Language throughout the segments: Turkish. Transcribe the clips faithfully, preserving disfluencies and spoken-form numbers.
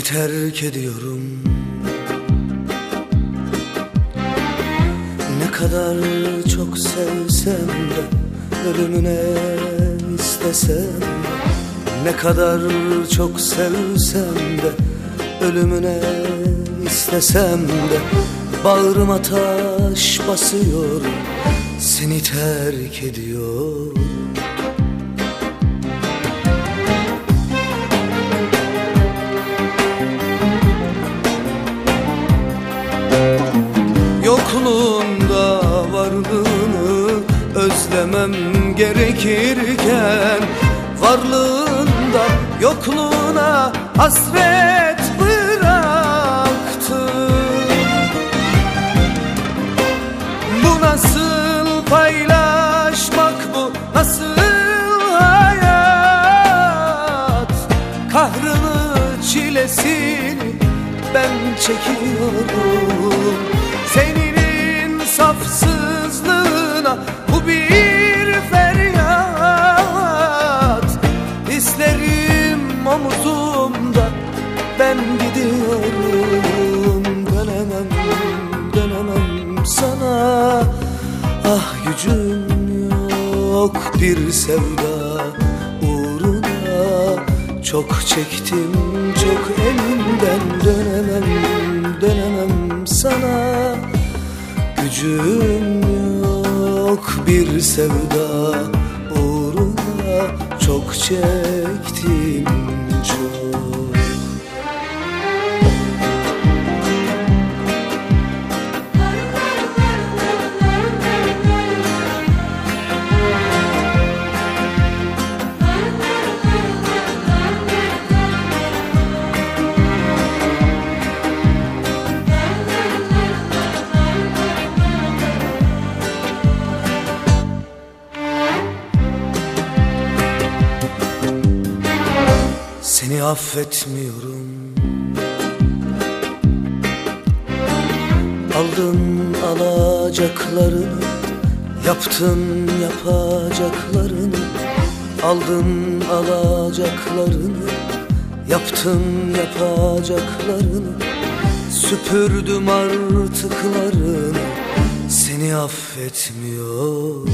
terk ediyorum. Ne kadar çok sevsem de, ölümüne istesem de, ne kadar çok sevsem de, ölümüne istesem de, bağrıma taş basıyor, seni terk ediyor. Yokluğunda varlığını özlemem gerekirken, varlığında yokluğuna hasret bıraktı. Bu nasıl paylaşmak, bu nasıl hayat? Kahrını, çilesini ben çekiyorum. Senin insafsızlığına bu bir feryat. Hislerim omuzumda, ben gidiyorum. Dönemem, dönemem sana. Ah gücüm yok bir sevda uğruna. Çok çektim, çok elimden. Dönemem, dönemem sana. Gücüm yok bir sevda uğruna. Çok çektim, çok. Seni affetmiyorum. Aldın alacaklarını, yaptın yapacaklarını. Aldın alacaklarını, yaptın yapacaklarını. Süpürdüm artıklarını, seni affetmiyorum.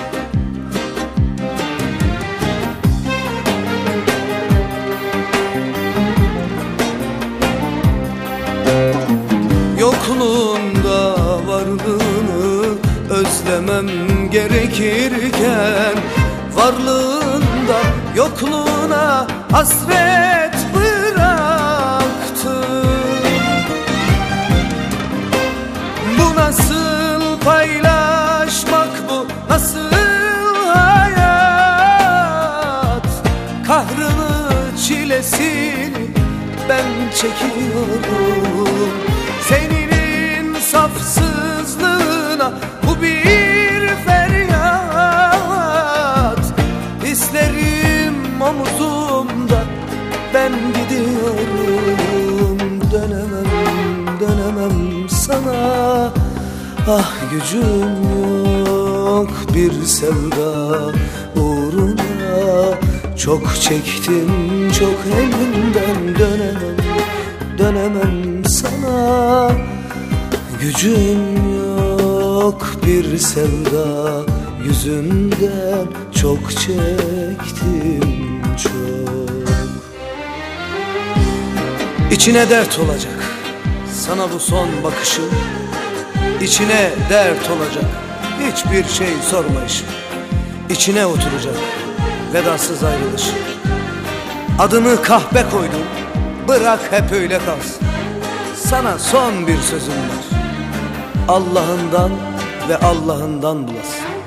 Yokluğunda varlığını özlemem gerekirken, varlığında yokluğuna hasret bıraktı. Bu nasıl paylaşmak, bu nasıl hayat? Kahrını, çilesini ben çekiyorum. Senin insafsızlığına bu bir feryat. Hislerim omuzumda, ben gidiyorum. Dönemem, dönemem sana. Ah gücüm yok bir sevda uğruna. Çok çektim, çok elimden. Dönemem, dönemem sana. Gücüm yok bir sevda yüzünden. Çok çektim, çok. İçine dert olacak sana bu son bakışım. İçine dert olacak hiçbir şey sormayışım. İçine oturacak vedasız ayrılış. Adını kahpe koydum, bırak hep öyle kalsın. Sana son bir sözüm var, Allah'ından ve Allah'ından bulasın.